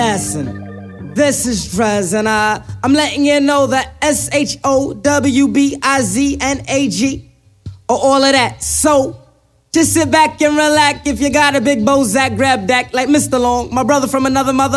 Listen, this is Drez, and I'm letting you know that SHOWBIZNAG or all of that. So just sit back and relax. If you got a big Bozak, grab that like Mr. Long, my brother from another mother.